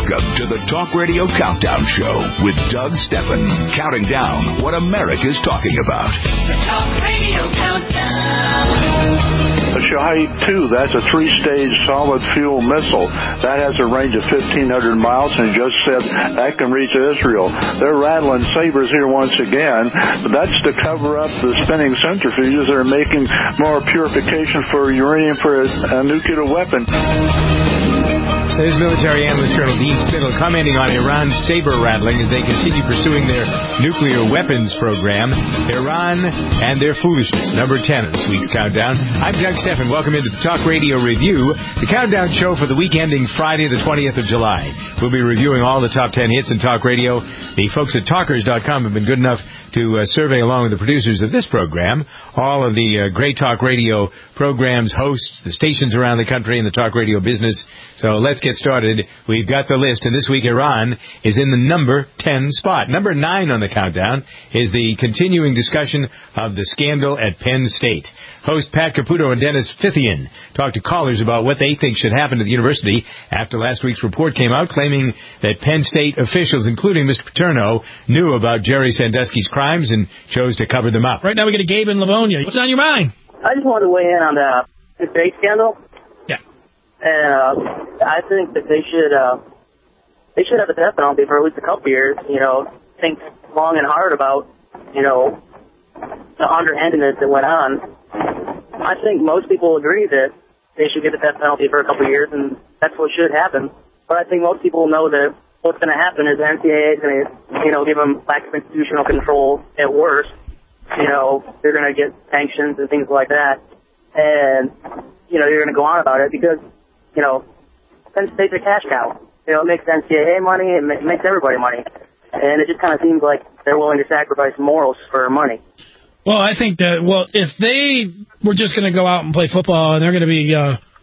Welcome to the Talk Radio Countdown Show with Doug Steffen, counting down what America's talking about. The Talk Radio Countdown. The Shahed-2, that's a 3-stage solid fuel missile. That has a range of 1,500 miles and just said that can reach Israel. They're rattling sabers here once again, but that's to cover up the spinning centrifuges that are making more purification for uranium for a nuclear weapon. There's military analyst Colonel Dean Spittle commenting on Iran's saber rattling as they continue pursuing their nuclear weapons program. Iran and their foolishness. Number 10 of this week's countdown. I'm Doug Steffen. Welcome into the Talk Radio Review, the countdown show for the week ending Friday the 20th of July. We'll be reviewing all the top 10 hits in talk radio. The folks at Talkers.com have been good enough to survey along with the producers of this program all of the great talk radio programs, hosts, the stations around the country in the talk radio business. So let's get started. We've got the list, and this week Iran is in the number 10 spot. Number 9 on the countdown is the continuing discussion of the scandal at Penn State. Host Pat Caputo and Dennis Fithian talked to callers about what they think should happen to the university after last week's report came out claiming that Penn State officials, including Mr. Paterno, knew about Jerry Sandusky's crimes and chose to cover them up. Right now we get a Gabe in Livonia. What's on your mind? I just wanted to weigh in on the Penn State scandal. Yeah. And I think that they should have the death penalty for at least a couple years. Think long and hard about, the underhandedness that went on. I think most people agree that they should get the death penalty for a couple years, and that's what should happen. But I think most people know that what's going to happen is the NCAA is going to, give them lack of institutional control at worst. They're going to get sanctions and things like that. And, you're going to go on about it because, Penn State's a cash cow. It makes the NCAA money, it makes everybody money. And it just kind of seems like they're willing to sacrifice morals for money. Well, I think that, if they were just going to go out and play football and they're going to be,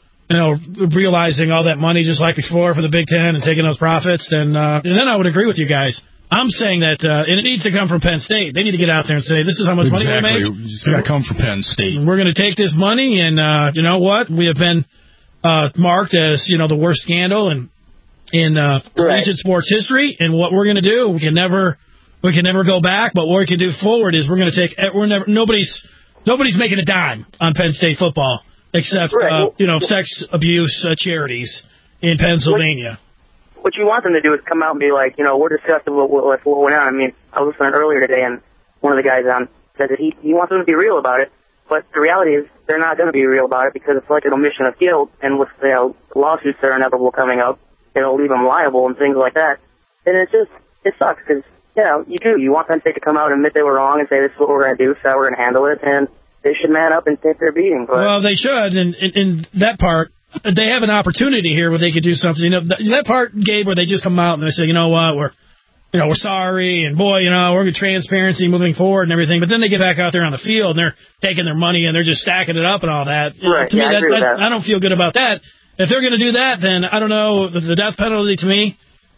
realizing all that money just like before for the Big Ten and taking those profits, then I would agree with you guys. I'm saying that and it needs to come from Penn State. They need to get out there and say, this is how much money we make. Exactly. It's got to come from Penn State. We're going to take this money, and you know what? We have been marked as, the worst scandal in collegiate sports history. And what we're going to do, we can never go back. But what we can do forward is we're going to take. Nobody's making a dime on Penn State football except sex abuse charities in Pennsylvania. What you want them to do is come out and be like, we're disgusted with what went on. I mean, I was listening earlier today, and one of the guys on said that he wants them to be real about it. But the reality is they're not going to be real about it because it's like an omission of guilt, and with lawsuits that are inevitable coming up, it'll leave them liable and things like that. And it sucks because, you want Penn State to come out and admit they were wrong and say this is what we're going to do, so we're going to handle it, and they should man up and take their beating. But well, they should, and in that part, they have an opportunity here where they could do something. That part, Gabe, where they just come out and they say, you know what, we're sorry, and boy, we're going to transparency moving forward and everything. But then they get back out there on the field and they're taking their money and they're just stacking it up and all that. Right. To me, I don't feel good about that. If they're going to do that, then I don't know. The death penalty to me,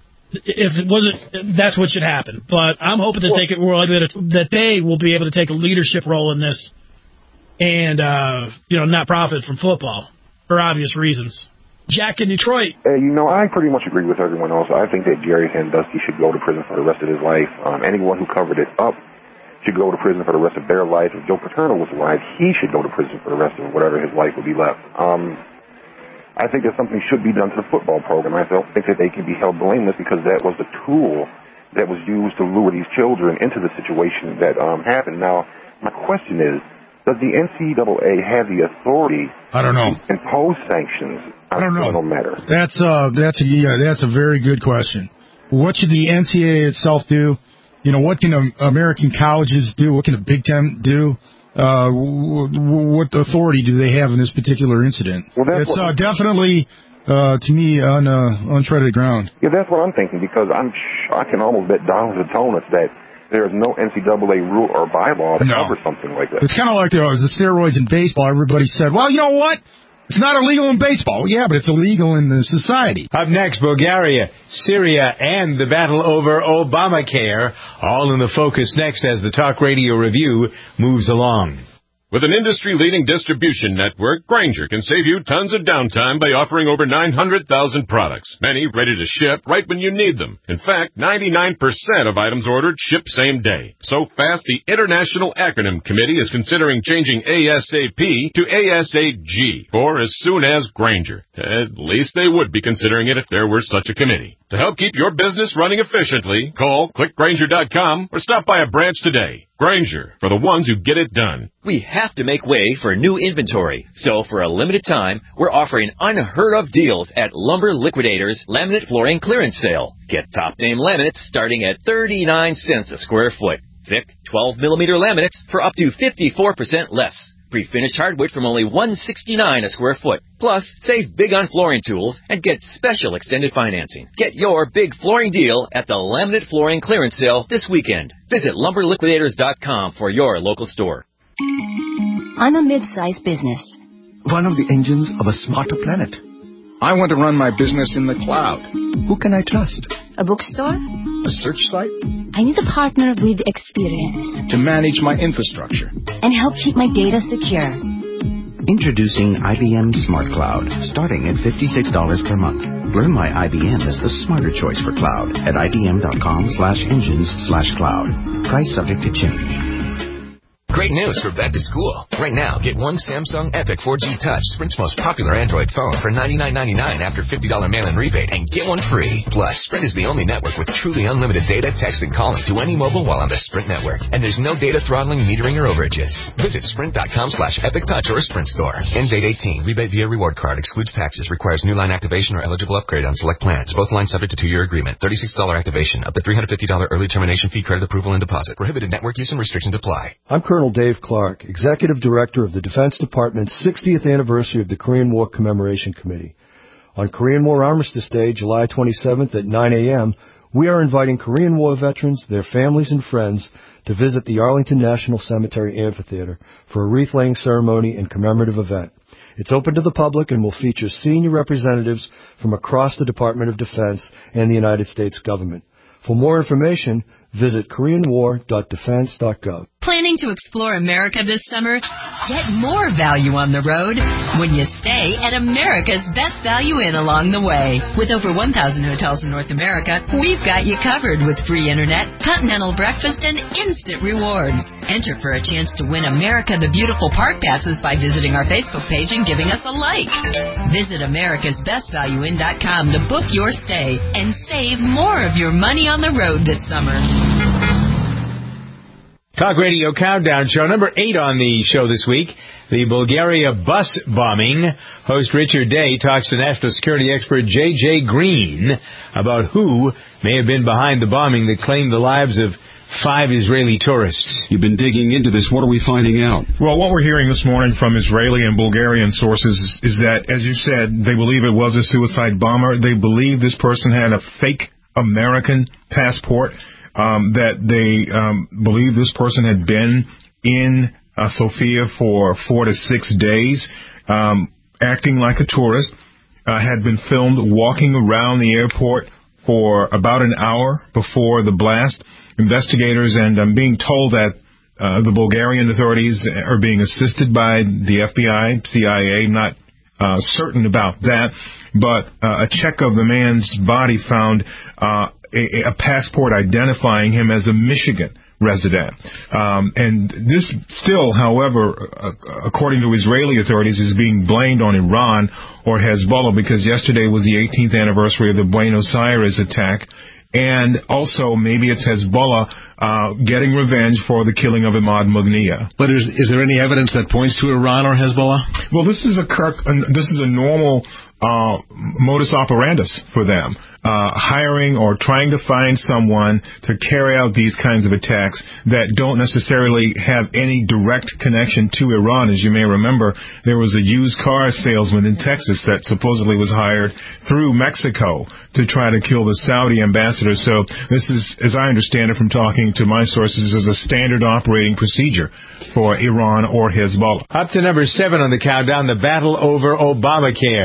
if it wasn't, that's what should happen. But I'm hoping that that they will be able to take a leadership role in this and not profit from football for obvious reasons. Jack in Detroit. I pretty much agree with everyone else. I think that Jerry Sandusky should go to prison for the rest of his life. Anyone who covered it up should go to prison for the rest of their life. If Joe Paterno was alive, he should go to prison for the rest of whatever his life would be left. I think that something should be done to the football program. I don't think that they can be held blameless because that was the tool that was used to lure these children into the situation that happened. Now, my question is, does the NCAA have the authority I don't know. to impose sanctions on a criminal matter? That's a very good question. What should the NCAA itself do? What can American colleges do? What can the Big Ten do? What authority do they have in this particular incident? Well, it's definitely, to me, on untreaded ground. Yeah, that's what I'm thinking, because I can almost bet dollars to donuts that there is no NCAA rule or bylaw to cover something like that. It's kind of like the steroids in baseball. Everybody said, well, you know what? It's not illegal in baseball. Yeah, but it's illegal in the society. Up next, Bulgaria, Syria, and the battle over Obamacare. All in the focus next as the Talk Radio Review moves along. With an industry-leading distribution network, Grainger can save you tons of downtime by offering over 900,000 products, many ready to ship right when you need them. In fact, 99% of items ordered ship same day. So fast, the International Acronym Committee is considering changing ASAP to ASAG, or as soon as Grainger. At least they would be considering it if there were such a committee. To help keep your business running efficiently, call clickgrainger.com or stop by a branch today. Grainger, for the ones who get it done. We have to make way for new inventory. So for a limited time, we're offering unheard of deals at Lumber Liquidators Laminate Flooring Clearance Sale. Get top name laminates starting at 39 cents a square foot. Thick 12-millimeter laminates for up to 54% less. Pre-finished hardwood from only $169 a square foot. Plus, save big on flooring tools and get special extended financing. Get your big flooring deal at the Laminate Flooring Clearance Sale this weekend. Visit LumberLiquidators.com for your local store. I'm a mid-sized business. One of the engines of a smarter planet. I want to run my business in the cloud. Who can I trust? A bookstore? A search site? I need a partner with experience. To manage my infrastructure. And help keep my data secure. Introducing IBM Smart Cloud, starting at $56 per month. Learn why IBM is the smarter choice for cloud at ibm.com/engines/cloud. Price subject to change. Great news for back to school. Right now, get one Samsung Epic 4G Touch, Sprint's most popular Android phone, for $99.99 after $50 mail-in rebate, and get one free. Plus, Sprint is the only network with truly unlimited data, text, and calling to any mobile while on the Sprint network. And there's no data throttling, metering, or overages. Visit sprint.com/Epic Touch or a Sprint store. End date 18. Rebate via reward card. Excludes taxes. Requires new line activation or eligible upgrade on select plans. Both lines subject to 2-year agreement. $36 activation. Up to $350 early termination fee, credit approval, and deposit. Prohibited network use and restrictions apply. I'm Colonel Dave Clark, Executive Director of the Defense Department's 60th anniversary of the Korean War Commemoration Committee. On Korean War Armistice Day, July 27th at 9 a.m., we are inviting Korean War veterans, their families, and friends to visit the Arlington National Cemetery Amphitheater for a wreath-laying ceremony and commemorative event. It's open to the public and will feature senior representatives from across the Department of Defense and the United States government. For more information, visit koreanwar.defense.gov. Planning to explore America this summer? Get more value on the road when you stay at America's Best Value Inn along the way. With over 1,000 hotels in North America, we've got you covered with free internet, continental breakfast, and instant rewards. Enter for a chance to win America the Beautiful Park passes by visiting our Facebook page and giving us a like. Visit americasbestvalueinn.com to book your stay and save more of your money on the road this summer. Talk Radio Countdown Show, number 8 on the show this week, the Bulgaria bus bombing. Host Richard Day talks to national security expert J.J. Green about who may have been behind the bombing that claimed the lives of 5 Israeli tourists. You've been digging into this. What are we finding out? Well, what we're hearing this morning from Israeli and Bulgarian sources is that, as you said, they believe it was a suicide bomber. They believe this person had a fake American passport. That they believe this person had been in Sofia for 4 to 6 days, acting like a tourist, had been filmed walking around the airport for about an hour before the blast. Investigators, and I'm being told that the Bulgarian authorities are being assisted by the FBI, CIA, not certain about that, but a check of the man's body found a passport identifying him as a Michigan resident. And this still, however, according to Israeli authorities, is being blamed on Iran or Hezbollah, because yesterday was the 18th anniversary of the Buenos Aires attack. And also, maybe it's Hezbollah getting revenge for the killing of Imad Mughniya. But is there any evidence that points to Iran or Hezbollah? Well, this is a normal modus operandus for them. Hiring or trying to find someone to carry out these kinds of attacks that don't necessarily have any direct connection to Iran. As you may remember, there was a used car salesman in Texas that supposedly was hired through Mexico to try to kill the Saudi ambassador. So this is, as I understand it from talking to my sources, is a standard operating procedure for Iran or Hezbollah. Up to number 7 on the countdown, the battle over Obamacare.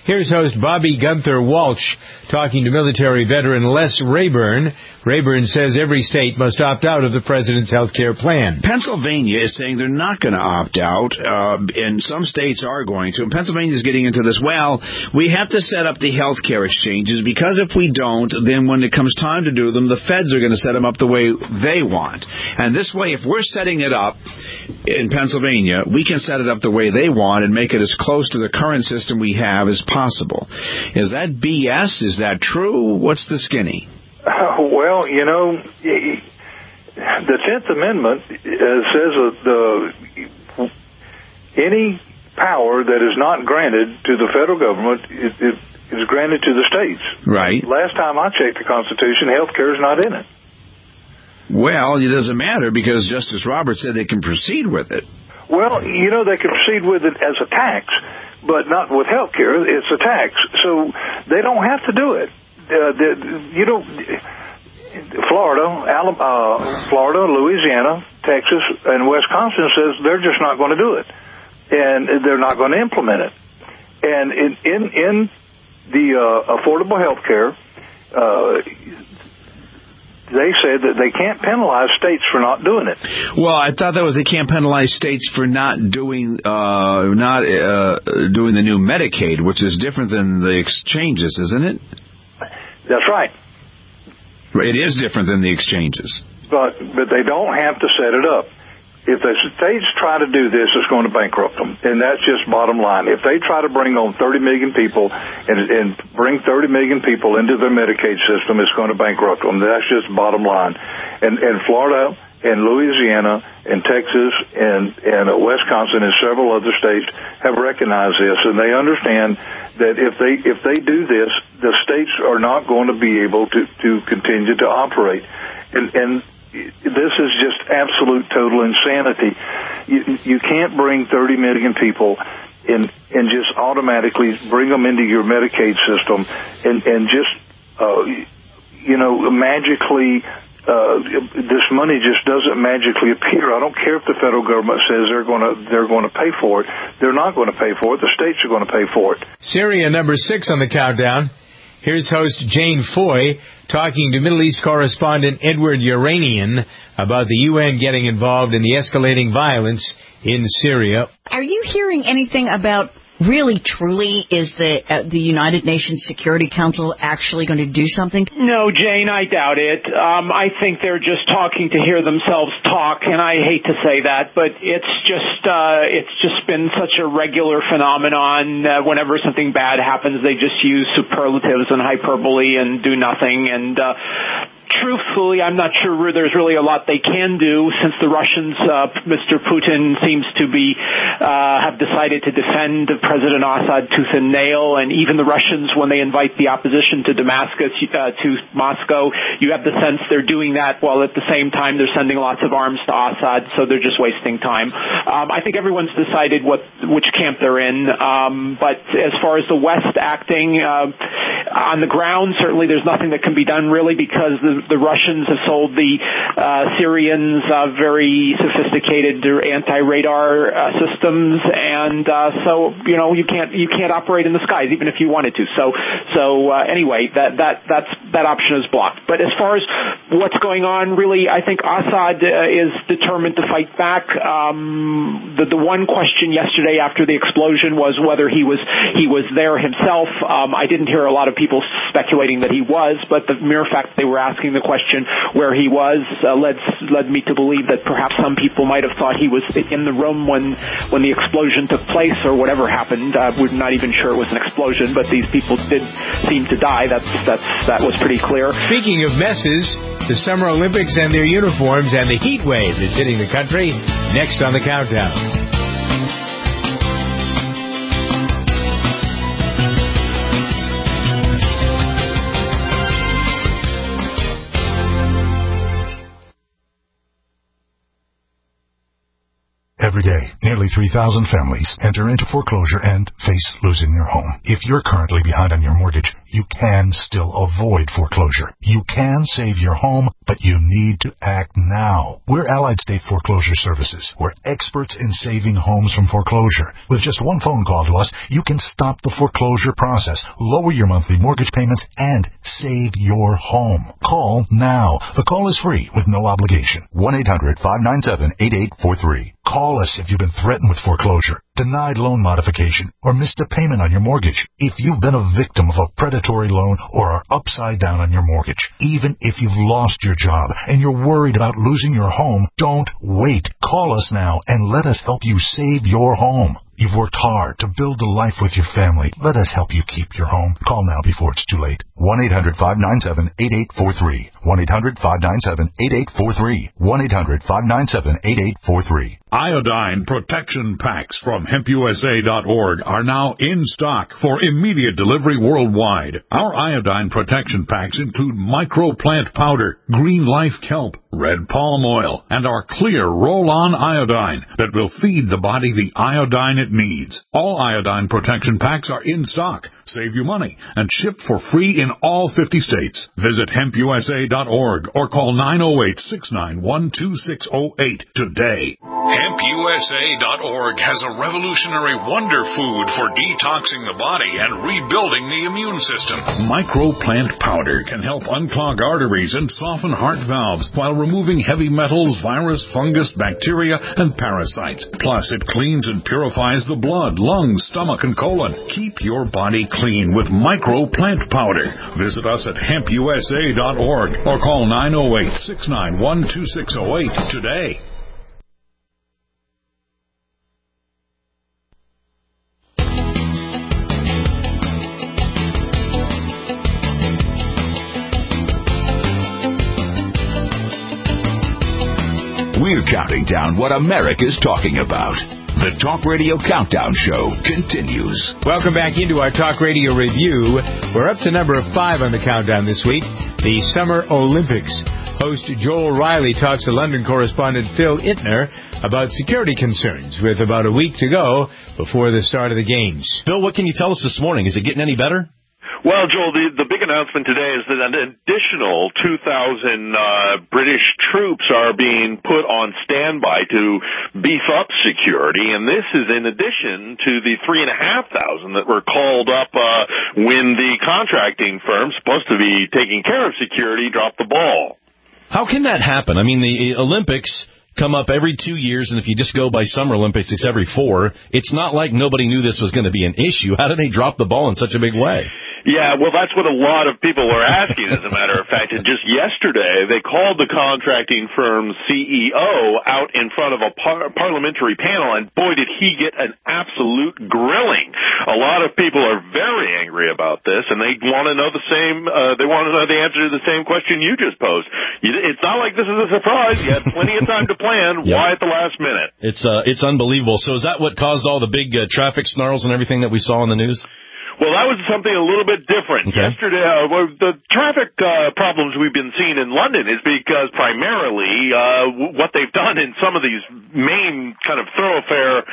Here's host Bobby Gunther Walsh talking to military veteran Les Rayburn. Rayburn says every state must opt out of the president's health care plan. Pennsylvania is saying they're not going to opt out, and some states are going to. And Pennsylvania is getting into this. Well, we have to set up the health care exchanges, because if we don't, then when it comes time to do them, the feds are going to set them up the way they want. And this way, if we're setting it up in Pennsylvania, we can set it up the way they want and make it as close to the current system we have as possible. Is that BS? Is that true? What's the skinny? Well, you know, the 10th Amendment says that any power that is not granted to the federal government is granted to the states. Right. Last time I checked the Constitution, health care is not in it. Well, it doesn't matter, because Justice Roberts said they can proceed with it. Well, you know, they can proceed with it as a tax, but not with health care. It's a tax. So they don't have to do it. Florida, Louisiana, Texas, and Wisconsin says they're just not going to do it, and they're not going to implement it. And in the affordable health care, they said that they can't penalize states for not doing it. Well, I thought that was they can't penalize states for not doing doing the new Medicaid, which is different than the exchanges, isn't it? That's right. It is different than the exchanges. But they don't have to set it up. If the states try to do this, it's going to bankrupt them. And that's just bottom line. If they try to bring on 30 million people and bring 30 million people into their Medicaid system, it's going to bankrupt them. That's just bottom line. And Florida and Louisiana and Texas and Wisconsin and several other states have recognized this, and they understand that if they do this, the states are not going to be able to continue to operate. And this is just absolute total insanity. You can't bring 30 million people and just automatically bring them into your Medicaid system and just magically. This money just doesn't magically appear. I don't care if the federal government says they're going to pay for it. They're not going to pay for it. The states are going to pay for it. Syria, number 6 on the countdown. Here's host Jane Foy talking to Middle East correspondent Edward Uranian about the UN getting involved in the escalating violence in Syria. Are you hearing anything about really, truly, is the United Nations Security Council actually going to do something? No, Jane, I doubt it. I think they're just talking to hear themselves talk, and I hate to say that, but it's just been such a regular phenomenon. Whenever something bad happens, they just use superlatives and hyperbole and do nothing, and truthfully, I'm not sure there's really a lot they can do, since the Russians, Mr. Putin seems to be have decided to defend President Assad tooth and nail, and even the Russians, when they invite the opposition to Damascus, to Moscow, you have the sense they're doing that while at the same time they're sending lots of arms to Assad, so they're just wasting time. I think everyone's decided which camp they're in, but as far as the West acting on the ground, certainly there's nothing that can be done really, because the Russians have sold the Syrians very sophisticated anti-radar systems, and so you can't operate in the skies even if you wanted to. So anyway, that option is blocked. But as far as what's going on, really, I think Assad is determined to fight back. The one question yesterday after the explosion was whether he was there himself. I didn't hear a lot of people speculating that he was, but the mere fact they were asking the question where he was led me to believe that perhaps some people might have thought he was in the room when the explosion took place or whatever happened. We're not even sure it was an explosion, but these people did seem to die. That was pretty clear. Speaking of messes, the Summer Olympics and their uniforms and the heat wave that's hitting the country, next on the countdown. Every day, nearly 3,000 families enter into foreclosure and face losing their home. If you're currently behind on your mortgage, you can still avoid foreclosure. You can save your home, but you need to act now. We're Allied State Foreclosure Services. We're experts in saving homes from foreclosure. With just one phone call to us, you can stop the foreclosure process, lower your monthly mortgage payments, and save your home. Call now. The call is free with no obligation. 1-800-597-8843. Call us if you've been threatened with foreclosure, denied loan modification, or missed a payment on your mortgage. If you've been a victim of a predatory loan or are upside down on your mortgage, even if you've lost your job and you're worried about losing your home, don't wait. Call us now and let us help you save your home. You've worked hard to build a life with your family. Let us help you keep your home. Call now before it's too late. 1-800-597-8843. 1-800-597-8843. 1-800-597-8843. Iodine protection packs from HempUSA.org are now in stock for immediate delivery worldwide. Our iodine protection packs include microplant powder, green life kelp, red palm oil, and our clear roll-on iodine that will feed the body the iodine it needs. All iodine protection packs are in stock. Save you money and ship for free in all 50 states. Visit HempUSA.org or call 908-691-2608 today. HempUSA.org has a revolutionary wonder food for detoxing the body and rebuilding the immune system. Microplant powder can help unclog arteries and soften heart valves while removing heavy metals, virus, fungus, bacteria, and parasites. Plus, it cleans and purifies the blood, lungs, stomach, and colon. Keep your body clean with Microplant powder. Visit us at HempUSA.org or call 908-691-2608 today. We're counting down what America's talking about. The Talk Radio Countdown Show continues. Welcome back into our Talk Radio review. We're up to number 5 on the countdown this week, the Summer Olympics. Host Joel Riley talks to London correspondent Phil Ittner about security concerns with about a week to go before the start of the games. Phil, what can you tell us this morning? Is it getting any better? Well, Joel, the big announcement today is that an additional 2,000 British troops are being put on standby to beef up security, and this is in addition to the 3,500 that were called up when the contracting firm supposed to be taking care of security dropped the ball. How can that happen? I mean, the Olympics come up every 2 years, and if you just go by Summer Olympics, it's every 4. It's not like nobody knew this was going to be an issue. How did they drop the ball in such a big way? Yeah, well, that's what a lot of people were asking, as a matter of fact. And just yesterday, they called the contracting firm's CEO out in front of a parliamentary panel, and boy, did he get an absolute grilling. A lot of people are very angry about this, and they want to know the same. They want to know the answer to the same question you just posed. It's not like this is a surprise. You had plenty of time to plan. Yep. Why at the last minute? It's unbelievable. So is that what caused all the big traffic snarls and everything that we saw in the news? Well, that was something a little bit different. Okay. Yesterday, the traffic problems we've been seeing in London is because primarily what they've done in some of these main kind of thoroughfare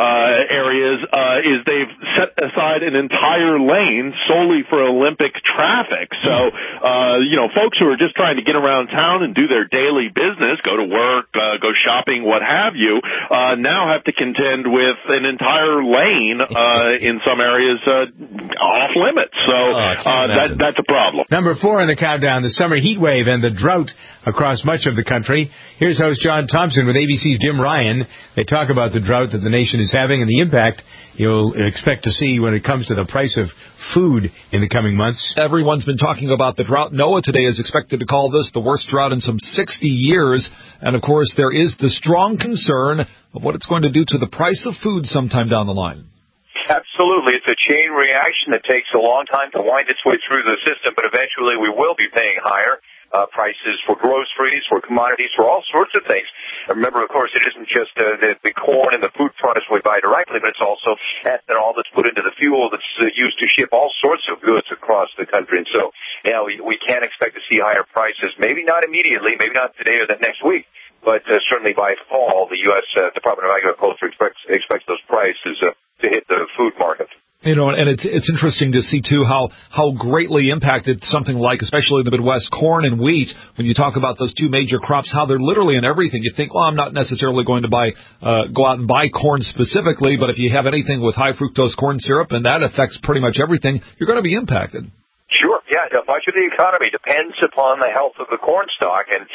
areas is they've set aside an entire lane solely for Olympic traffic. So, folks who are just trying to get around town and do their daily business, go to work, go shopping, what have you, now have to contend with an entire lane in some areas off limits. So that's a problem. Number 4 on the countdown, the summer heat wave and the drought across much of the country. Here's host John Thompson with ABC's Jim Ryan. They talk about the drought that the nation is having and the impact you'll expect to see when it comes to the price of food in the coming months. Everyone's been talking about the drought. NOAA today is expected to call this the worst drought in some 60 years. And, of course, there is the strong concern of what it's going to do to the price of food sometime down the line. Absolutely. It's a chain reaction that takes a long time to wind its way through the system, but eventually we will be paying higher prices for groceries, for commodities, for all sorts of things. Remember, of course, it isn't just the corn and the food products we buy directly, but it's also ethanol that's put into the fuel that's used to ship all sorts of goods across the country. And so, we can't expect to see higher prices, maybe not immediately, maybe not today or the next week, but certainly by fall, the U.S. Department of Agriculture expects those prices to hit the food market. You know, and it's interesting to see, too, how greatly impacted something like, especially in the Midwest, corn and wheat, when you talk about those two major crops, how they're literally in everything. You think, well, I'm not necessarily going to go out and buy corn specifically, but if you have anything with high fructose corn syrup, and that affects pretty much everything, you're going to be impacted. Sure, yeah. Much of the economy depends upon the health of the corn stock, and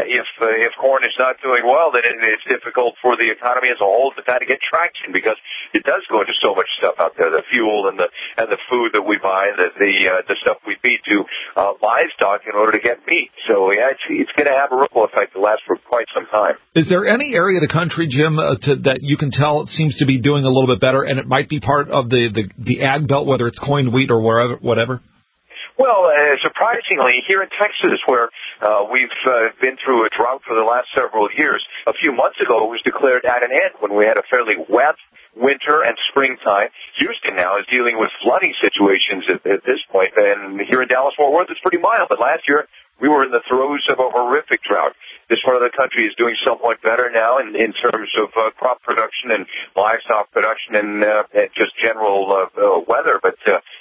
if corn is not doing well, then it's difficult for the economy as a whole to kind of get traction, because it does go into so much stuff out there, the fuel and the food that we buy, the stuff we feed to livestock in order to get meat. So yeah, it's going to have a ripple effect that lasts for quite some time. Is there any area of the country, Jim, that you can tell it seems to be doing a little bit better, and it might be part of the ag belt, whether it's corn, wheat, or whatever? Well, surprisingly, here in Texas, where we've been through a drought for the last several years, a few months ago it was declared at an end when we had a fairly wet winter and springtime. Houston now is dealing with flooding situations at this point, and here in Dallas-Fort Worth it's pretty mild, but last year we were in the throes of a horrific drought. This part of the country is doing somewhat better now in terms of crop production and livestock production and just general weather. But,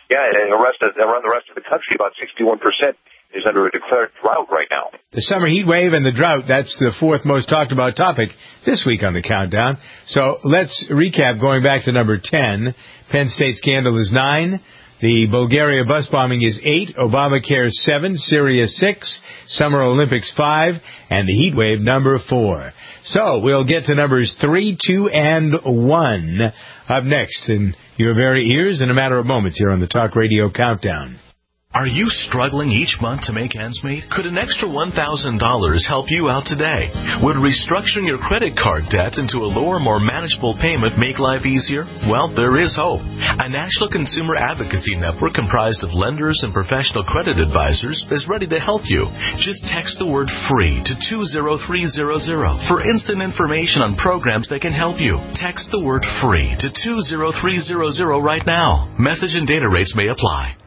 around the rest of the country, about 61% is under a declared drought right now. The summer heat wave and the drought, that's the fourth most talked about topic this week on the countdown. So let's recap going back to number 10. Penn State scandal is 9. The Bulgaria bus bombing is 8, Obamacare 7, Syria 6, Summer Olympics 5, and the heat wave number 4. So we'll get to numbers 3, 2, and 1 up next in your very ears in a matter of moments here on the Talk Radio Countdown. Are you struggling each month to make ends meet? Could an extra $1,000 help you out today? Would restructuring your credit card debt into a lower, more manageable payment make life easier? Well, there is hope. A national consumer advocacy network comprised of lenders and professional credit advisors is ready to help you. Just text the word FREE to 20300 for instant information on programs that can help you. Text the word FREE to 20300 right now. Message and data rates may apply.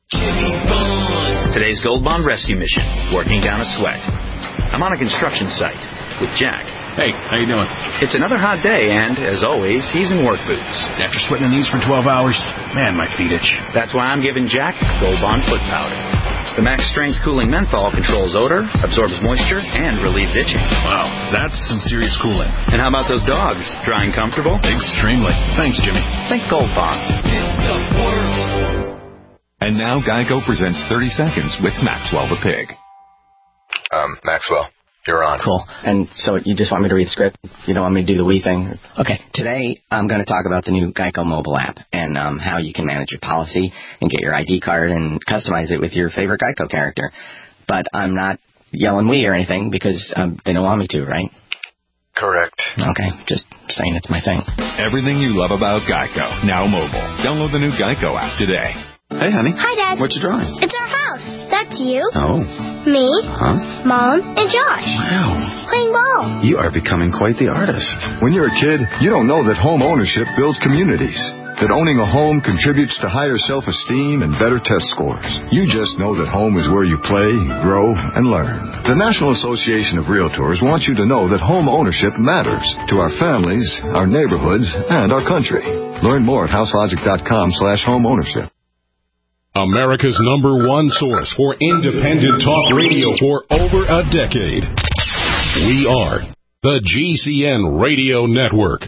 Today's Gold Bond rescue mission, working down a sweat. I'm on a construction site with Jack. Hey, how you doing? It's another hot day, and, as always, he's in work boots. After sweating in these for 12 hours, man, my feet itch. That's why I'm giving Jack Gold Bond foot powder. The max strength cooling menthol controls odor, absorbs moisture, and relieves itching. Wow, that's some serious cooling. And how about those dogs? Dry and comfortable? Extremely. Thanks, Jimmy. Think Gold Bond. This stuff works. And now Geico presents 30 Seconds with Maxwell the Pig. Maxwell, you're on. Cool. And so you just want me to read the script? You don't want me to do the we thing? Okay. Today I'm going to talk about the new Geico mobile app and how you can manage your policy and get your ID card and customize it with your favorite Geico character. But I'm not yelling we or anything because they don't want me to, right? Correct. Okay. Just saying it's my thing. Everything you love about Geico, now mobile. Download the new Geico app today. Hey, honey. Hi, Dad. What you drawing? It's our house. That's you. Oh. Me. Huh? Mom and Josh. Wow. Playing ball. You are becoming quite the artist. When you're a kid, you don't know that home ownership builds communities. That owning a home contributes to higher self-esteem and better test scores. You just know that home is where you play, grow, and learn. The National Association of Realtors wants you to know that home ownership matters to our families, our neighborhoods, and our country. Learn more at houselogic.com/homeownership. America's #1 source for independent talk radio for over a decade. We are the GCN Radio Network.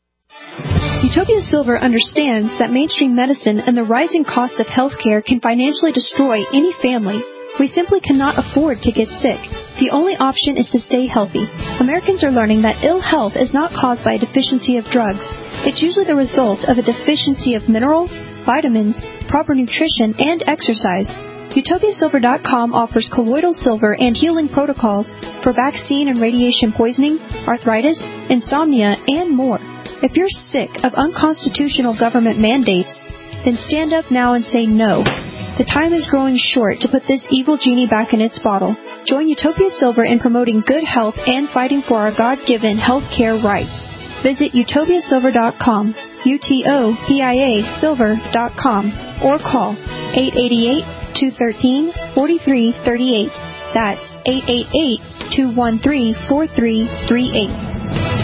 Utopia Silver understands that mainstream medicine and the rising cost of healthcare can financially destroy any family. We simply cannot afford to get sick. The only option is to stay healthy. Americans are learning that ill health is not caused by a deficiency of drugs. It's usually the result of a deficiency of minerals, vitamins, proper nutrition, and exercise. UtopiaSilver.com offers colloidal silver and healing protocols for vaccine and radiation poisoning, arthritis, insomnia, and more. If you're sick of unconstitutional government mandates, then stand up now and say no. The time is growing short to put this evil genie back in its bottle. Join Utopia Silver in promoting good health and fighting for our God-given health care rights. Visit UtopiaSilver.com, UTOPIASilver.com, or call 888-213-4338. That's 213-4338.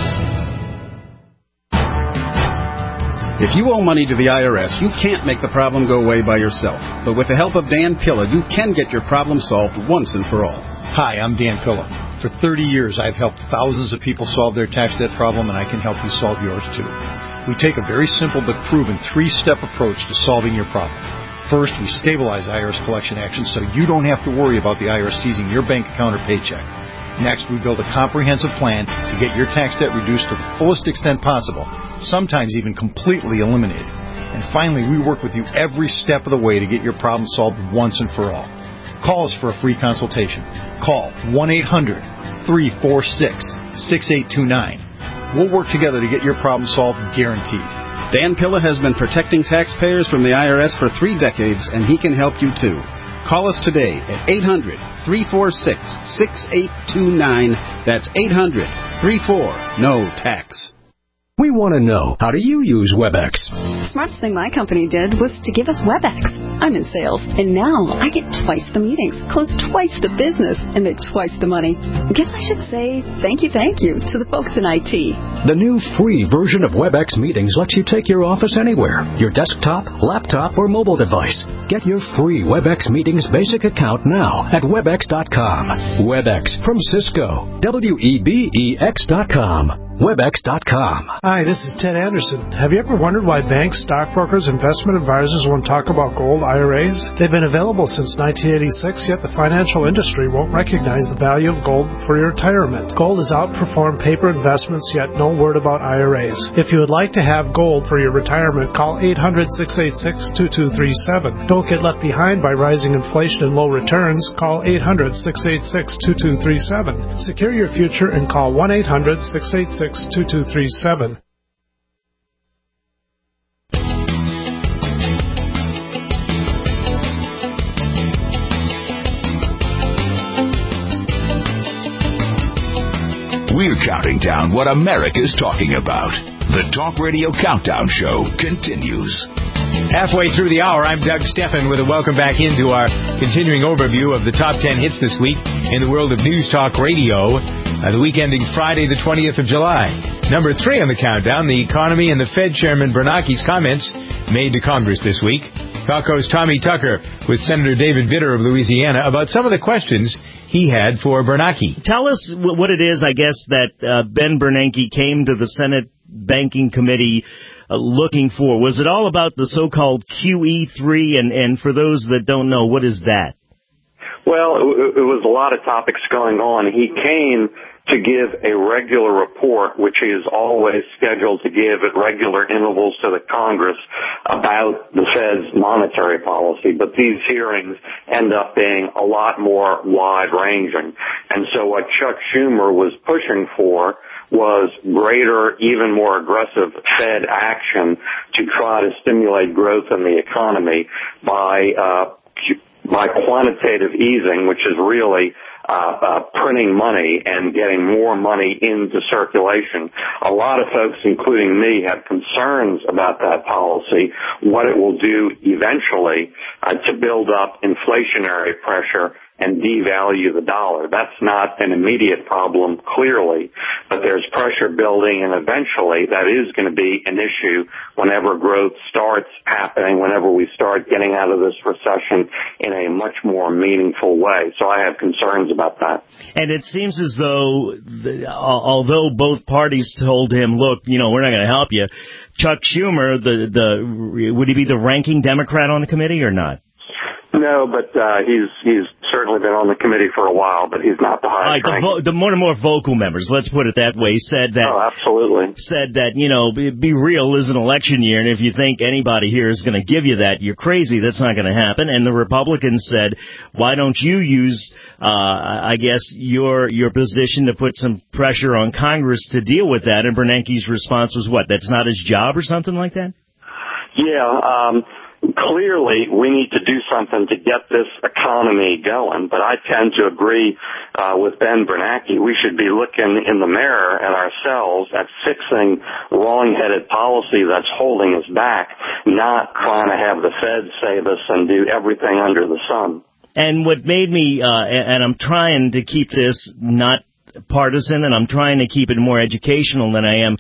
If you owe money to the IRS, you can't make the problem go away by yourself. But with the help of Dan Pilla, you can get your problem solved once and for all. Hi, I'm Dan Pilla. For 30 years, I've helped thousands of people solve their tax debt problem, and I can help you solve yours too. We take a very simple but proven 3-step approach to solving your problem. First, we stabilize IRS collection actions so you don't have to worry about the IRS seizing your bank account or paycheck. Next, we build a comprehensive plan to get your tax debt reduced to the fullest extent possible, sometimes even completely eliminated. And finally, we work with you every step of the way to get your problem solved once and for all. Call us for a free consultation. Call 1-800-346-6829. We'll work together to get your problem solved, guaranteed. Dan Pilla has been protecting taxpayers from the IRS for 3 decades, and he can help you too. Call us today at 800-346-6829. That's 800-34-NO-TAX. We want to know, how do you use WebEx? The smartest thing my company did was to give us WebEx. I'm in sales, and now I get twice the meetings, close twice the business, and make twice the money. I guess I should say thank you to the folks in IT. The new free version of WebEx Meetings lets you take your office anywhere, your desktop, laptop, or mobile device. Get your free WebEx Meetings basic account now at Webex.com. WebEx from Cisco. WEBEX.com. Webex.com. Hi, this is Ted Anderson. Have you ever wondered why banks, stockbrokers, investment advisors won't talk about gold IRAs? They've been available since 1986, yet the financial industry won't recognize the value of gold for your retirement. Gold has outperformed paper investments, yet no word about IRAs. If you would like to have gold for your retirement, call 800-686-2237. Don't get left behind by rising inflation and low returns. Call 800-686-2237. Secure your future and call 1-800-686-2237. We're counting down what America's talking about. The Talk Radio Countdown Show continues. Halfway through the hour, I'm Doug Steffen with a welcome back into our continuing overview of the top 10 hits this week in the world of News Talk Radio. The week ending Friday, the 20th of July. Number 3 on the countdown, the economy and the Fed Chairman Bernanke's comments made to Congress this week. Talko's Tommy Tucker with Senator David Vitter of Louisiana about some of the questions he had for Bernanke. Tell us what it is, I guess, that Ben Bernanke came to the Senate Banking Committee looking for. Was it all about the so-called QE3? And for those that don't know, what is that? Well, it was a lot of topics going on. He came to give a regular report, which he is always scheduled to give at regular intervals to the Congress about the Fed's monetary policy. But these hearings end up being a lot more wide-ranging. And so what Chuck Schumer was pushing for was greater, even more aggressive Fed action to try to stimulate growth in the economy by quantitative easing, which is really printing money and getting more money into circulation. A lot of folks, including me, have concerns about that policy, what it will do eventually to build up inflationary pressure and devalue the dollar. That's not an immediate problem, clearly, but there's pressure building, and eventually that is going to be an issue whenever growth starts happening, whenever we start getting out of this recession in a much more meaningful way. So I have concerns about that. And it seems as though, although both parties told him, look, we're not going to help you, Chuck Schumer, would he be the ranking Democrat on the committee or not? No, but he's certainly been on the committee for a while, but he's not the highest ranking. The more and more vocal members, let's put it that way, said that. Oh, absolutely. Said that, be real, is an election year, and if you think anybody here is going to give you that, you're crazy. That's not going to happen. And the Republicans said, why don't you use, I guess, your position to put some pressure on Congress to deal with that? And Bernanke's response was what? That's not his job or something like that? Yeah, clearly, we need to do something to get this economy going, but I tend to agree with Ben Bernanke. We should be looking in the mirror at ourselves, at fixing wrong-headed policy that's holding us back, not trying to have the Fed save us and do everything under the sun. And what made me, and I'm trying to keep this not partisan, and I'm trying to keep it more educational than I am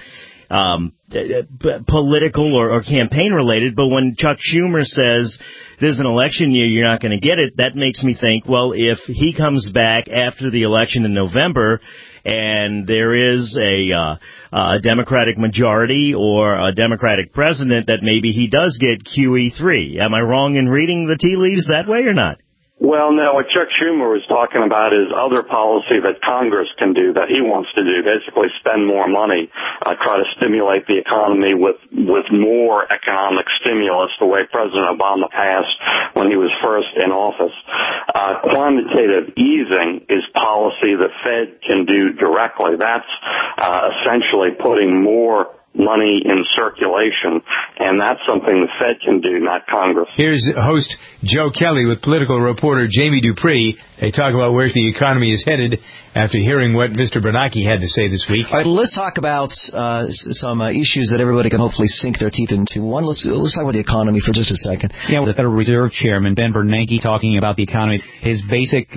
political or campaign related, but when Chuck Schumer says there's an election year, you're not going to get it, that makes me think, well, if he comes back after the election in November and there is a Democratic majority or a Democratic president, that maybe he does get QE3. Am I wrong in reading the tea leaves that way or not? Well, no, what Chuck Schumer was talking about is other policy that Congress can do, that he wants to do, basically spend more money, try to stimulate the economy with more economic stimulus, the way President Obama passed when he was first in office. Quantitative easing is policy the Fed can do directly. That's essentially putting more money in circulation, and that's something the Fed can do, not Congress. Here's host Joe Kelly with political reporter Jamie Dupree. They talk about where the economy is headed after hearing what Mr. Bernanke had to say this week. All right, let's talk about some issues that everybody can hopefully sink their teeth into. One, let's talk about the economy for just a second. Yeah, the Federal Reserve Chairman Ben Bernanke talking about the economy. His basic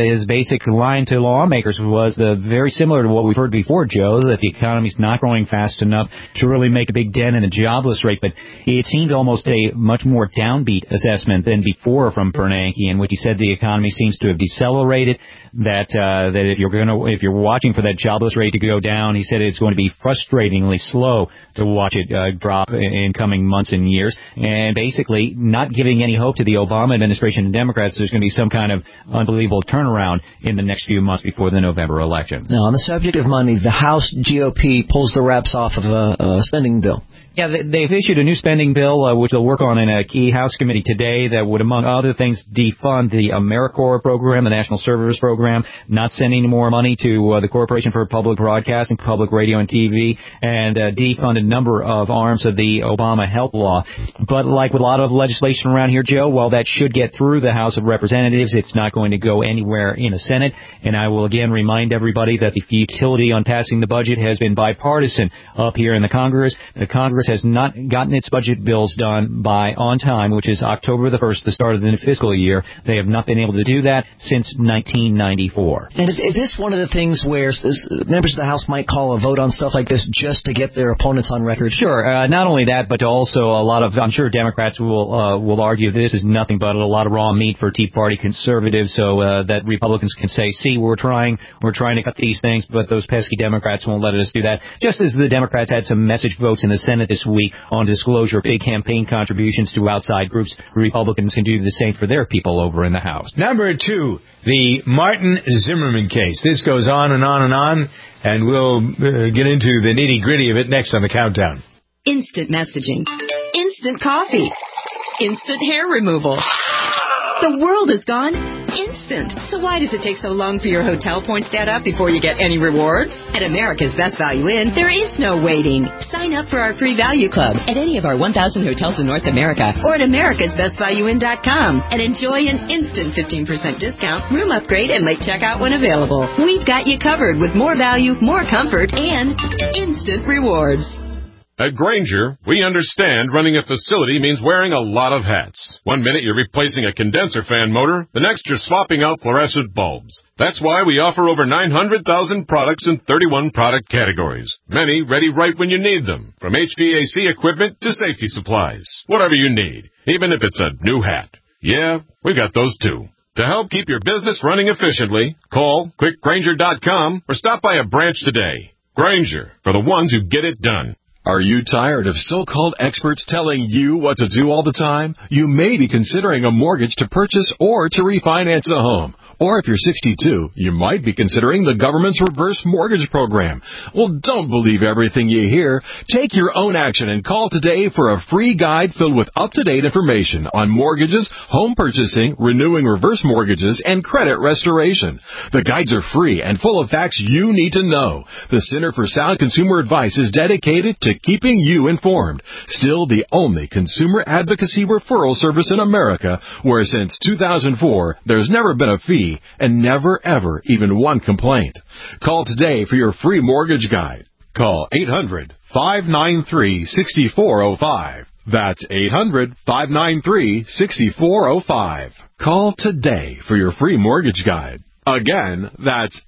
line to lawmakers was very similar to what we've heard before, Joe, that the economy's not growing fast enough to really make a big dent in the jobless rate. But it seemed almost a much more downbeat assessment than before from Bernanke, in which he said the economy seems to have decelerated. That if you're watching for that jobless rate to go down, he said it's going to be frustratingly slow to watch it drop in coming months and years, and basically not giving any hope to the Obama administration and Democrats there's going to be some kind of unbelievable turnaround in the next few months before the November election. Now, on the subject of money, the House GOP pulls the wraps off of a spending bill. Yeah, they've issued a new spending bill, which they'll work on in a key House committee today, that would, among other things, defund the AmeriCorps program, the National Service Program, not sending more money to the Corporation for Public Broadcasting, Public Radio and TV, and defund a number of arms of the Obama Health Law. But like with a lot of legislation around here, Joe, while that should get through the House of Representatives, it's not going to go anywhere in the Senate. And I will again remind everybody that the futility on passing the budget has been bipartisan up here in the Congress. The Congress has not gotten its budget bills done by on time, which is October the 1st, the start of the new fiscal year. They have not been able to do that since 1994. And is this one of the things where members of the House might call a vote on stuff like this just to get their opponents on record? Sure. Not only that, but also a lot of, I'm sure Democrats will argue this is nothing but a lot of raw meat for Tea Party conservatives, so that Republicans can say, see, we're trying to cut these things, but those pesky Democrats won't let us do that. Just as the Democrats had some message votes in the Senate this week on disclosure of big campaign contributions to outside groups, Republicans can do the same for their people over in the House. Number 2, the Martin Zimmerman case. This goes on and on and on, and we'll get into the nitty-gritty of it next on the Countdown. Instant messaging. Instant coffee. Instant hair removal. The world is gone instant. So why does it take so long for your hotel points to add up before you get any reward? At America's Best Value Inn, there is no waiting. Sign up for our free value club at any of our 1,000 hotels in North America or at americasbestvalueinn.com and enjoy an instant 15% discount, room upgrade, and late checkout when available. We've got you covered with more value, more comfort, and instant rewards. At Grainger, we understand running a facility means wearing a lot of hats. One minute you're replacing a condenser fan motor, the next you're swapping out fluorescent bulbs. That's why we offer over 900,000 products in 31 product categories. Many ready right when you need them, from HVAC equipment to safety supplies. Whatever you need, even if it's a new hat. Yeah, we got those too. To help keep your business running efficiently, call, click Grainger.com, or stop by a branch today. Grainger, for the ones who get it done. Are you tired of so-called experts telling you what to do all the time? You may be considering a mortgage to purchase or to refinance a home. Or if you're 62, you might be considering the government's reverse mortgage program. Well, don't believe everything you hear. Take your own action and call today for a free guide filled with up-to-date information on mortgages, home purchasing, renewing reverse mortgages, and credit restoration. The guides are free and full of facts you need to know. The Center for Sound Consumer Advice is dedicated to keeping you informed. Still the only consumer advocacy referral service in America where since 2004 there's never been a fee and never, ever even one complaint. Call today for your free mortgage guide. Call 800-593-6405. That's 800-593-6405. Call today for your free mortgage guide. Again, that's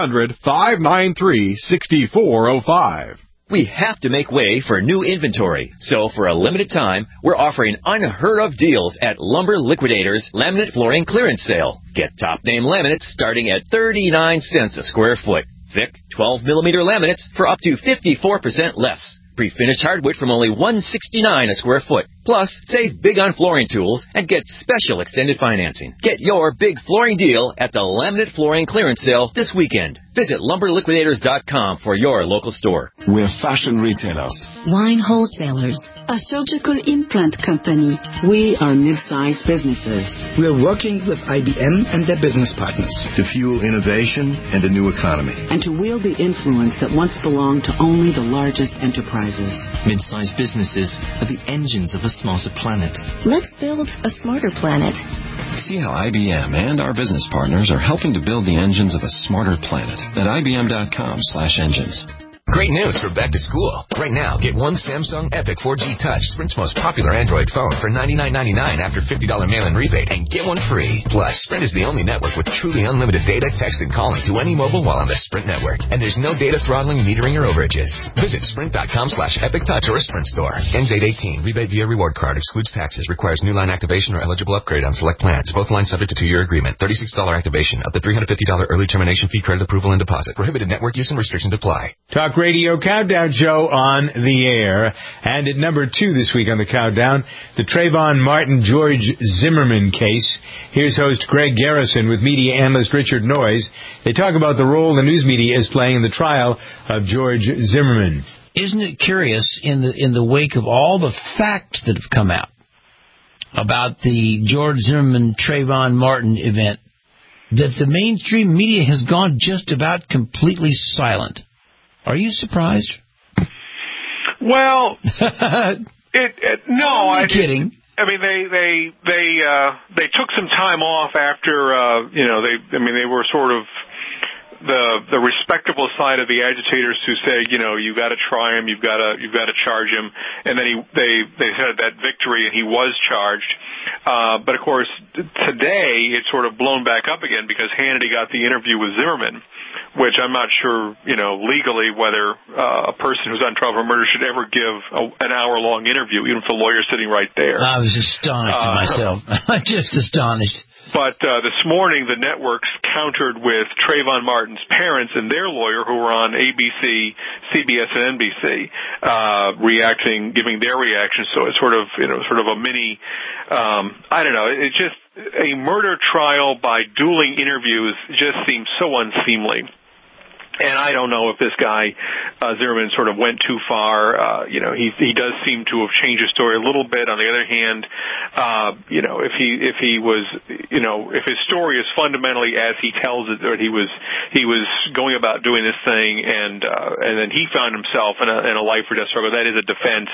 800-593-6405. We have to make way for new inventory. So for a limited time, we're offering unheard of deals at Lumber Liquidators Laminate Flooring Clearance Sale. Get top name laminates starting at 39 cents a square foot. Thick 12mm laminates for up to 54% less. Pre-finished hardwood from only $169 a square foot. Plus, save big on flooring tools and get special extended financing. Get your big flooring deal at the Laminate Flooring Clearance Sale this weekend. Visit LumberLiquidators.com for your local store. We're fashion retailers, wine wholesalers, a surgical implant company. We are mid-sized businesses. We're working with IBM and their business partners to fuel innovation and a new economy, and to wield the influence that once belonged to only the largest enterprises. Mid-sized businesses are the engines of a smarter planet. Let's build a smarter planet. See how IBM and our business partners are helping to build the engines of a smarter planet at IBM.com/engines. Great news for back to school. Right now, get one Samsung Epic 4G Touch, Sprint's most popular Android phone, for $99.99 after $50 mail-in rebate, and get one free. Plus, Sprint is the only network with truly unlimited data, text, and calling to any mobile while on the Sprint network. And there's no data throttling, metering, or overages. Visit Sprint.com/Epic Touch or a Sprint store. Ends 8/18. Rebate via reward card. Excludes taxes. Requires new line activation or eligible upgrade on select plans. Both lines subject to 2-year agreement. $36 activation. Up to $350 early termination fee, credit approval, and deposit. Prohibited network use and restrictions apply. Talk Radio Countdown Show on the air. And at number 2 this week on the countdown, the Trayvon Martin George Zimmerman case. Here's host Greg Garrison with media analyst Richard Noyes. They talk about the role the news media is playing in the trial of George Zimmerman. Isn't it curious, in the wake of all the facts that have come out about the George Zimmerman Trayvon Martin event, that the mainstream media has gone just about completely silent? Are you surprised? Well, no, I'm kidding. I mean, they took some time off after they were sort of the respectable side of the agitators who say, you got to try him, you've got to charge him, and then they had that victory and he was charged. But of course, today it's sort of blown back up again because Hannity got the interview with Zimmerman, which I'm not sure, legally whether a person who's on trial for murder should ever give an hour-long interview, even if the lawyer's sitting right there. I was astonished myself. Just astonished. But this morning, the networks countered with Trayvon Martin's parents and their lawyer, who were on ABC, CBS, and NBC, giving their reaction. So it's sort of a mini, I don't know. It's just a murder trial by dueling interviews just seems so unseemly. And I don't know if this guy, Zimmerman, sort of went too far. He does seem to have changed his story a little bit. On the other hand, if his story is fundamentally as he tells it, that he was going about doing this thing and then he found himself in a life or death struggle, that is a defense.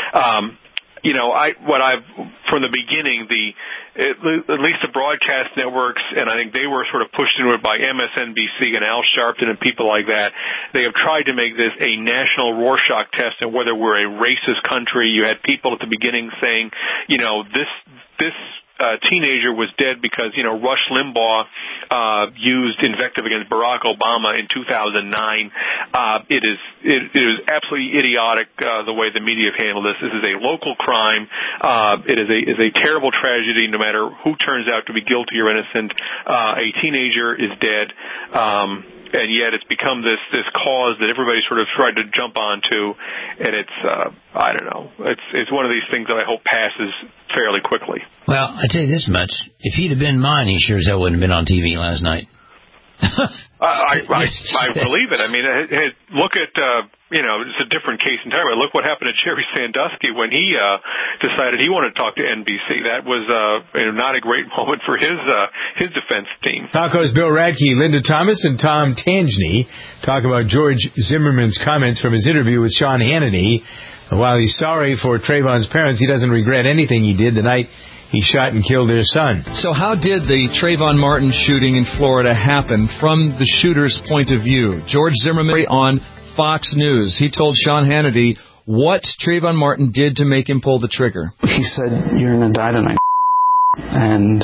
From the beginning, at least the broadcast networks, and I think they were sort of pushed into it by MSNBC and Al Sharpton and people like that, they have tried to make this a national Rorschach test and whether we're a racist country. You had people at the beginning saying, this teenager was dead because, Rush Limbaugh used invective against Barack Obama in 2009. It is absolutely idiotic the way the media have handled this. This is a local crime. It is a terrible tragedy no matter who turns out to be guilty or innocent. A teenager is dead. And yet it's become this cause that everybody sort of tried to jump onto, and it's I don't know. It's one of these things that I hope passes fairly quickly. Well, I tell you this much: if he'd have been mine, he sure as hell wouldn't have been on TV last night. I believe it. I mean, look at it's a different case entirely. Look what happened to Jerry Sandusky when he decided he wanted to talk to NBC. That was not a great moment for his defense team. Talco's Bill Radke, Linda Thomas, and Tom Tangney talk about George Zimmerman's comments from his interview with Sean Hannity. While he's sorry for Trayvon's parents, he doesn't regret anything he did the night he shot and killed their son. So how did the Trayvon Martin shooting in Florida happen from the shooter's point of view? George Zimmerman on Fox News, he told Sean Hannity what Trayvon Martin did to make him pull the trigger. He said, "You're going to die tonight," and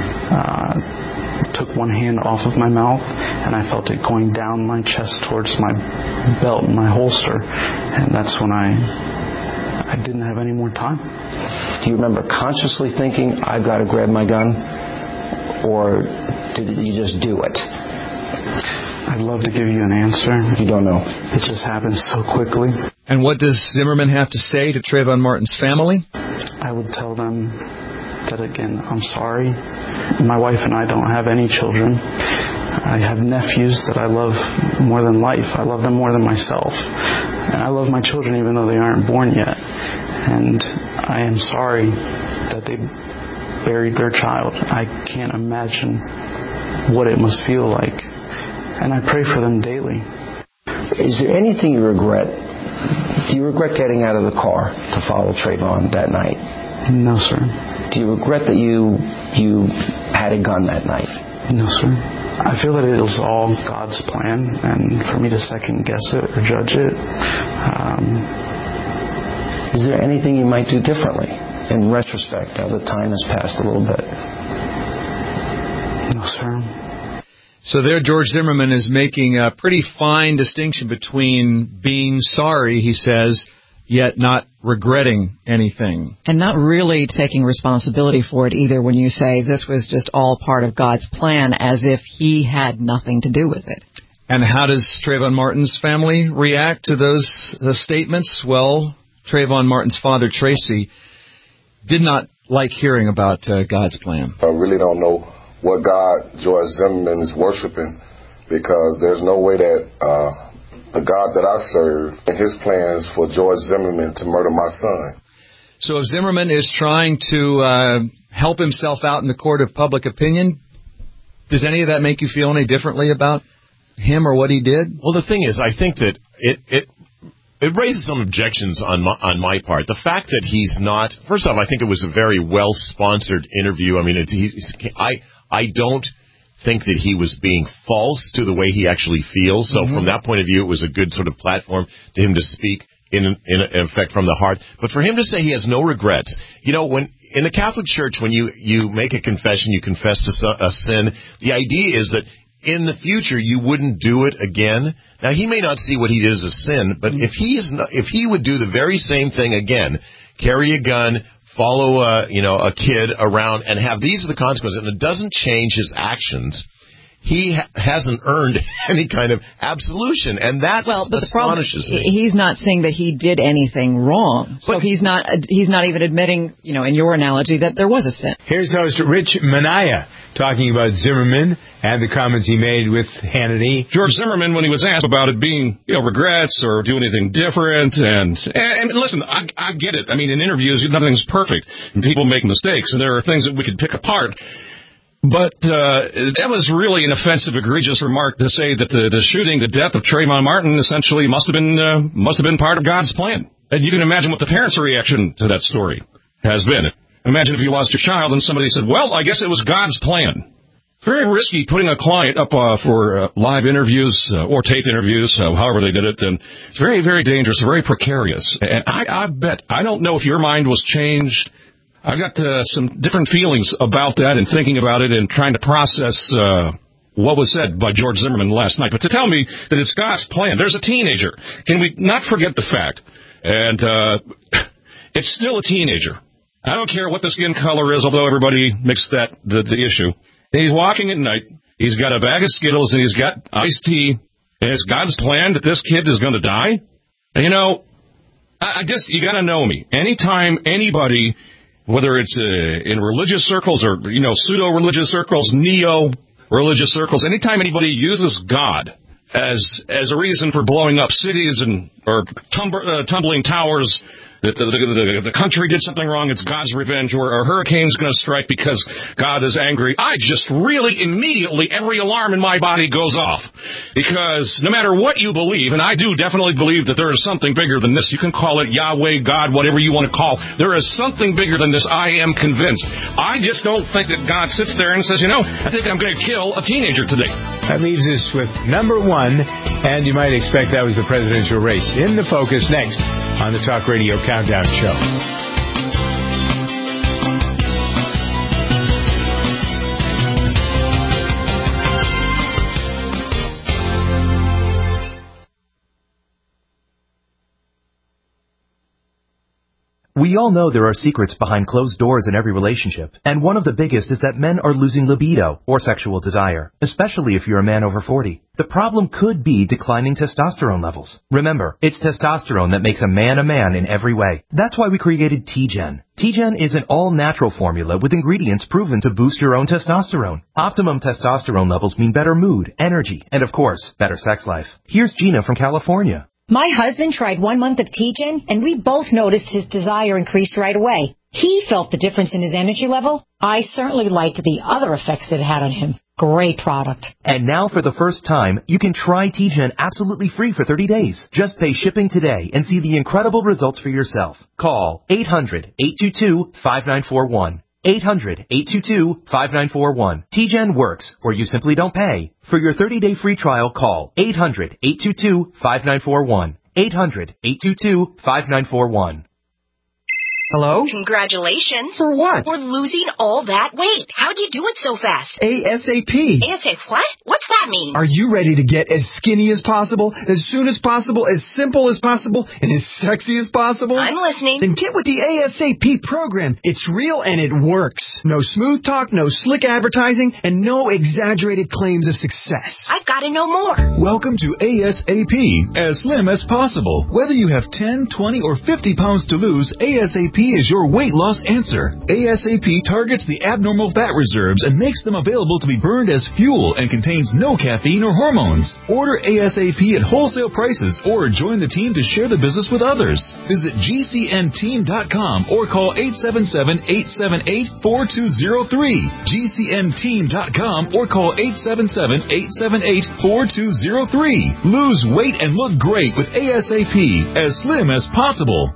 took one hand off of my mouth, and I felt it going down my chest towards my belt and my holster, and that's when I didn't have any more time. Do you remember consciously thinking, "I've got to grab my gun," or did you just do it? I'd love to give you an answer. You don't know. It just happened so quickly. And what does Zimmerman have to say to Trayvon Martin's family? I would tell them that, again, I'm sorry. My wife and I don't have any children. I have nephews that I love more than life. I love them more than myself. And I love my children even though they aren't born yet. And I am sorry that they buried their child. I can't imagine what it must feel like. And I pray for them daily. Is there anything you regret? Do you regret getting out of the car to follow Trayvon that night? No, sir. Do you regret that you had a gun that night? No, sir. I feel that it was all God's plan, and for me to second guess it or judge it. Is there anything you might do differently in retrospect now that time has passed a little bit? No, sir. So there George Zimmerman is making a pretty fine distinction between being sorry, he says, yet not regretting anything. And not really taking responsibility for it either when you say this was just all part of God's plan, as if he had nothing to do with it. And how does Trayvon Martin's family react to those statements? Well, Trayvon Martin's father, Tracy, did not like hearing about God's plan. I really don't know what God George Zimmerman is worshiping, because there's no way that the God that I serve and his plans for George Zimmerman to murder my son. So if Zimmerman is trying to help himself out in the court of public opinion, does any of that make you feel any differently about him or what he did? Well, the thing is, I think that it raises some objections on my part. The fact that he's not, first off, I think it was a very well-sponsored interview. I mean, I don't think that he was being false to the way he actually feels. So from that point of view, it was a good sort of platform to him to speak in effect from the heart. But for him to say he has no regrets, when in the Catholic Church, when you make a confession, you confess to a sin, the idea is that in the future you wouldn't do it again. Now, he may not see what he did as a sin, but if he would do the very same thing again, carry a gun, follow a kid around, and have these are the consequences, and it doesn't change his actions, he hasn't earned any kind of absolution, and that astonishes me. He's not saying that he did anything wrong, so he's not even admitting, in your analogy, that there was a sin. Here's host Rich Manaya talking about Zimmerman and the comments he made with Hannity. George Zimmerman, when he was asked about it being, regrets or do anything different, and listen, I get it. I mean, in interviews, nothing's perfect, and people make mistakes, and there are things that we could pick apart. But that was really an offensive, egregious remark to say that the shooting, the death of Trayvon Martin, essentially must have been part of God's plan. And you can imagine what the parents' reaction to that story has been. Imagine if you lost your child and somebody said, "Well, I guess it was God's plan." Very risky putting a client up for live interviews or tape interviews, however they did it. And it's very, very dangerous, very precarious. And I bet, I don't know if your mind was changed. I've got some different feelings about that and thinking about it and trying to process what was said by George Zimmerman last night. But to tell me that it's God's plan, there's a teenager. Can we not forget the fact? And it's still a teenager. I don't care what the skin color is, although everybody makes that the issue. He's walking at night. He's got a bag of Skittles and he's got iced tea. And it's God's plan that this kid is going to die? And, you got to know me. Anytime anybody, whether it's in religious circles or, pseudo-religious circles, neo-religious circles, anytime anybody uses God as a reason for blowing up cities or tumbling towers, the country did something wrong, it's God's revenge, or a hurricane's going to strike because God is angry, I just really immediately, every alarm in my body goes off. Because no matter what you believe, and I do definitely believe that there is something bigger than this. You can call it Yahweh, God, whatever you want to call. There is something bigger than this. I am convinced. I just don't think that God sits there and says, I think I'm going to kill a teenager today. That leaves us with number one, and you might expect that was the presidential race. In the focus next. on the Talk Radio Countdown Show. We all know there are secrets behind closed doors in every relationship, and one of the biggest is that men are losing libido, or sexual desire, especially if you're a man over 40. The problem could be declining testosterone levels. Remember, it's testosterone that makes a man in every way. That's why we created T-Gen. T-Gen is an all-natural formula with ingredients proven to boost your own testosterone. Optimum testosterone levels mean better mood, energy, and of course, better sex life. Here's Gina from California. My husband tried 1 month of T-Gen, and we both noticed his desire increased right away. He felt the difference in his energy level. I certainly liked the other effects it had on him. Great product. And now for the first time, you can try T-Gen absolutely free for 30 days. Just pay shipping today and see the incredible results for yourself. Call 800-822-5941. 800-822-5941. T-Gen works, or you simply don't pay. For your 30-day free trial, call 800-822-5941. 800-822-5941. Hello? Congratulations. For what? For losing all that weight. How'd you do it so fast? ASAP. ASAP what? What's that mean? Are you ready to get as skinny as possible, as soon as possible, as simple as possible, and as sexy as possible? I'm listening. Then get with the ASAP program. It's real and it works. No smooth talk, no slick advertising, and no exaggerated claims of success. I've got to know more. Welcome to ASAP, as slim as possible. Whether you have 10, 20, or 50 pounds to lose, ASAP is your weight loss answer. ASAP targets the abnormal fat reserves and makes them available to be burned as fuel and contains no caffeine or hormones. Order ASAP at wholesale prices or join the team to share the business with others. Visit GCNteam.com or call 877-878-4203. GCNteam.com or call 877-878-4203. Lose weight and look great with ASAP, as slim as possible.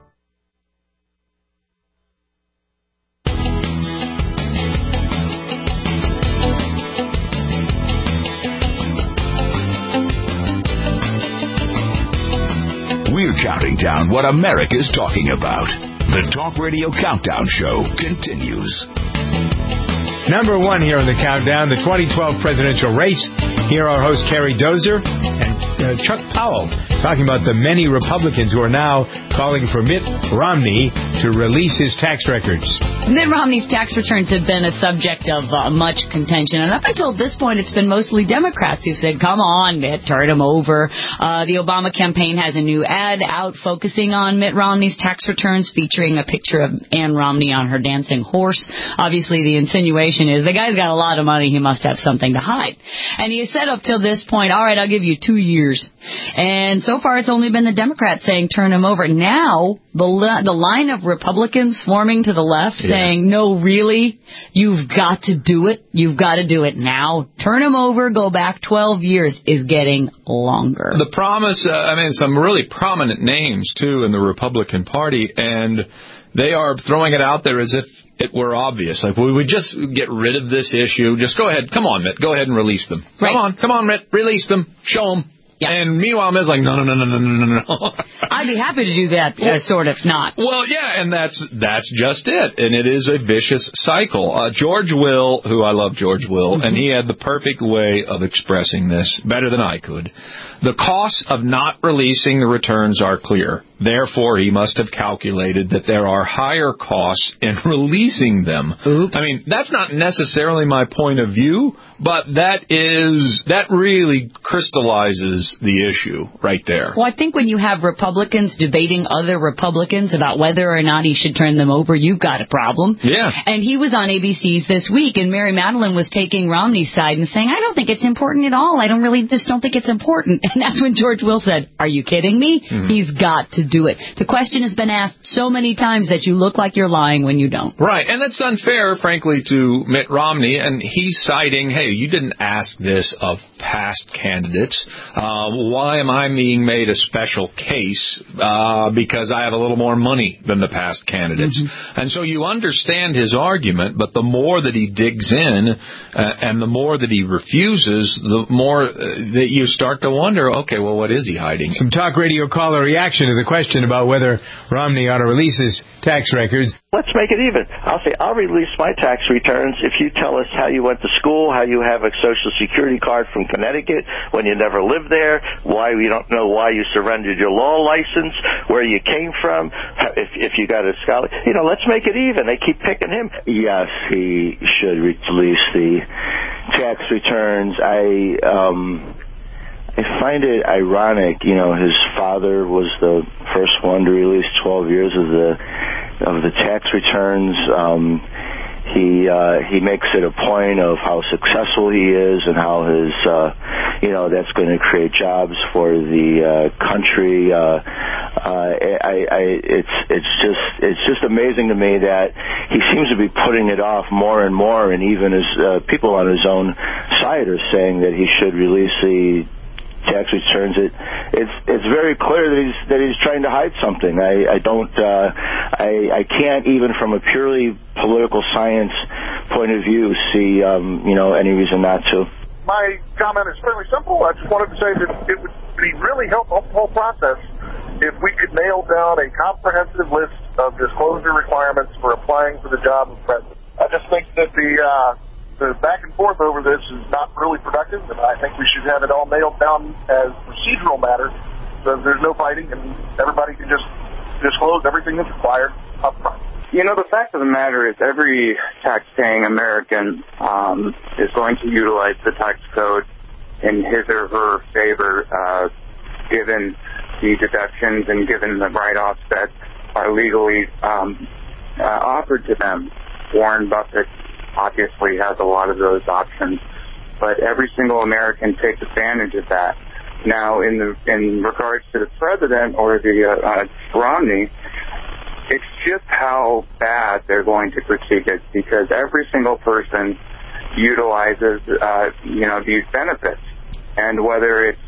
We're counting down what America's talking about. The Talk Radio Countdown Show continues. Number one here on the countdown, the 2012 presidential race. Here are hosts Carrie Dozer and Chuck Powell talking about the many Republicans who are now calling for Mitt Romney to release his tax records. Mitt Romney's tax returns have been a subject of much contention, and up until this point, it's been mostly Democrats who've said, come on, Mitt, turn him over. The Obama campaign has a new ad out focusing on Mitt Romney's tax returns, featuring a picture of Ann Romney on her dancing horse. Obviously, the insinuation is the guy's got a lot of money, he must have something to hide. And he has said up till this point, all right, I'll give you 2 years. And so far, it's only been the Democrats saying turn him over. Now, the line of Republicans swarming to the left saying, no, really, you've got to do it. You've got to do it now. Turn him over, go back 12 years is getting longer. The promise, some really prominent names, too, in the Republican Party, and they are throwing it out there as if it were obvious. Like, we would just get rid of this issue. Just go ahead. Come on, Mitt. Go ahead and release them. Right. Come on, Mitt. Release them. Show them. Yeah. And meanwhile, Mitt's like, no. I'd be happy to do that, sort of not. Well, yeah, and that's just it. And it is a vicious cycle. George Will, who I love George Will, and he had the perfect way of expressing this, better than I could. The costs of not releasing the returns are clear. Therefore, he must have calculated that there are higher costs in releasing them. Oops. I mean, that's not necessarily my point of view, but that really crystallizes the issue right there. Well, I think when you have Republicans debating other Republicans about whether or not he should turn them over, you've got a problem. Yeah. And he was on ABC's This Week, and Mary Madeline was taking Romney's side and saying, I don't think it's important at all. I just don't think it's important. And that's when George Will said, are you kidding me? Mm-hmm. He's got to do it. The question has been asked so many times that you look like you're lying when you don't. Right, and that's unfair, frankly, to Mitt Romney, and he's citing, hey, you didn't ask this of past candidates. Why am I being made a special case? Because I have a little more money than the past candidates. Mm-hmm. And so you understand his argument, but the more that he digs in and the more that he refuses, the more that you start to wonder, okay, well, what is he hiding? Some talk radio caller reaction to the question question about whether Romney ought to release his tax records. Let's make it even. I'll say, I'll release my tax returns if you tell us how you went to school, how you have a Social Security card from Connecticut when you never lived there, why we don't know why you surrendered your law license, where you came from, if you got a scholar. Let's make it even. They keep picking him. Yes, he should release the tax returns. I find it ironic. His father was the first one to release 12 years of the tax returns. He makes it a point of how successful he is and how his that's going to create jobs for the country. It's just amazing to me that he seems to be putting it off more and more, and even his people on his own side are saying that he should release the tax returns. It's very clear that he's trying to hide something. I can't, even from a purely political science point of view, see any reason not to. My comment is fairly simple. I just wanted to say that it would be really helpful the whole process if we could nail down a comprehensive list of disclosure requirements for applying for the job of president. I just think that the back and forth over this is not really productive, and I think we should have it all nailed down as procedural matters so there's no fighting and everybody can just disclose everything that's required up front. The fact of the matter is every tax-paying American is going to utilize the tax code in his or her favor, given the deductions and given the write-offs that are legally offered to them. Warren Buffett obviously has a lot of those options, but every single American takes advantage of that. Now, in regards to the president or the Romney, it's just how bad they're going to critique it, because every single person utilizes, these benefits, and whether it's,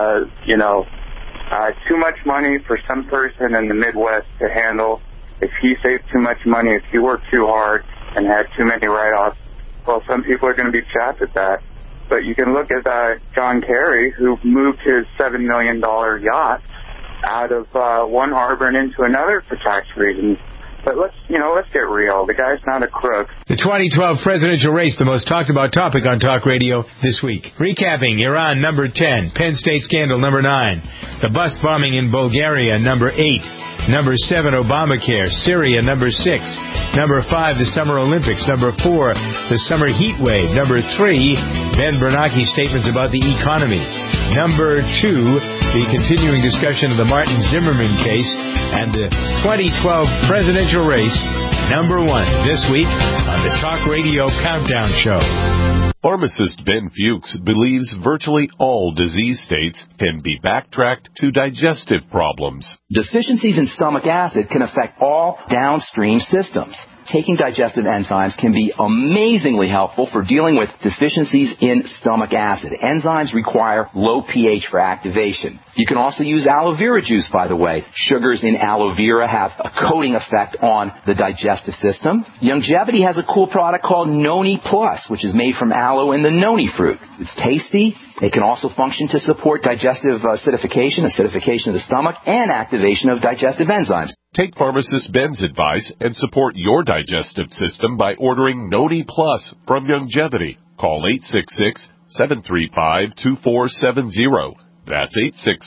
too much money for some person in the Midwest to handle, if he saved too much money, if he worked too hard and had too many write-offs, well, some people are going to be chapped at that. But you can look at John Kerry, who moved his $7 million yacht out of one harbor and into another for tax reasons. But let's get real. The guy's not a crook. The 2012 presidential race, the most talked about topic on talk radio this week. Recapping: Iran, number 10. Penn State scandal, number 9. The bus bombing in Bulgaria, number 8. Number 7, Obamacare. Syria, number 6. Number 5, the Summer Olympics. Number 4, the summer heat wave. Number 3, Ben Bernanke's statements about the economy. Number 2, the continuing discussion of the Martin Zimmerman case. And the 2012 presidential race, number 1, this week on the Talk Radio Countdown Show. Pharmacist Ben Fuchs believes virtually all disease states can be backtracked to digestive problems. Deficiencies in stomach acid can affect all downstream systems. Taking digestive enzymes can be amazingly helpful for dealing with deficiencies in stomach acid. Enzymes require low pH for activation. You can also use aloe vera juice, by the way. Sugars in aloe vera have a coating effect on the digestive system. Longevity has a cool product called Noni Plus, which is made from aloe and the noni fruit. It's tasty. It can also function to support digestive acidification of the stomach, and activation of digestive enzymes. Take pharmacist Ben's advice and support your digestive system by ordering Noni Plus from Longevity. Call 866-735-2470. That's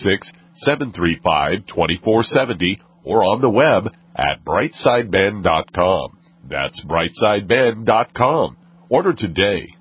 866-735-2470, or on the web at brightsideben.com. That's brightsideben.com. Order today